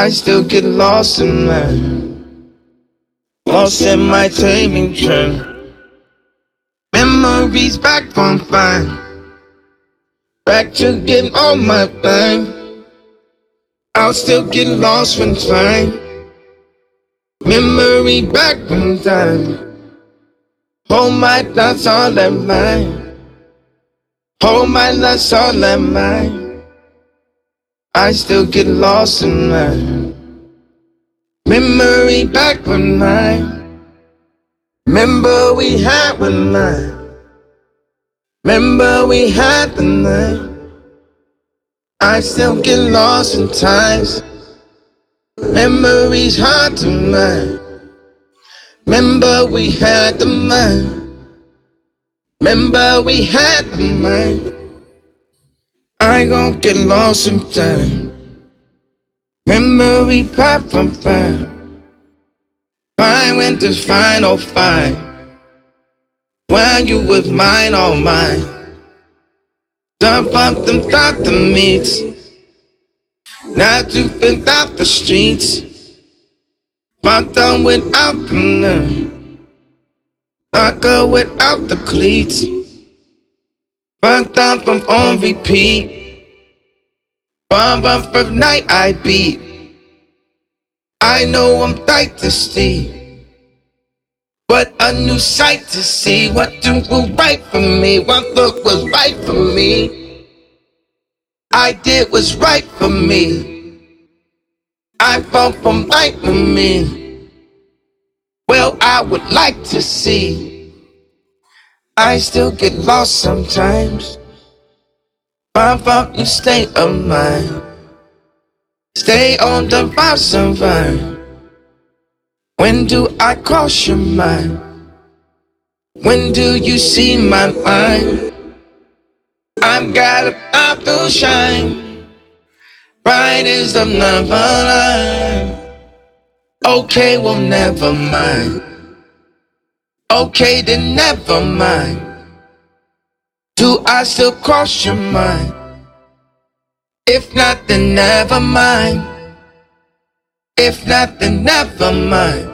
I still get lost in that. Lost in my taming trend. Memories back from fine. Back to getting all my thing. I'll still get lost when time. Memory back from time. Hold my thoughts all at mine. Hold my lust all at mine. I still get lost in that. Memory back when mine. Remember we had one night. Remember we had the night. I still get lost in times. Memories hard to mind. Remember we had the mind. Remember we had the mind. I gon' get lost in time. Memory pop from fine. Fine went to fine, oh fine. When you was mine, all mine. Dump up them thought the meats. Not to think out the streets. Bumped on without the nerve. I go without the cleats. Bumped on from on repeat. Bomb up for night I beat. I know I'm tight to see. What a new sight to see. What do was right for me. What look was right for me. I did what's right for me. I fought from right for me. Well, I would like to see. I still get lost sometimes. Find out you state of mind. Stay on the vibe survive. When do I cross your mind? When do you see my mind? I've got a path to shine. Bright as the number line. Okay, well never mind. Okay, then never mind. Do I still cross your mind? If not, then never mind. If not, then never mind.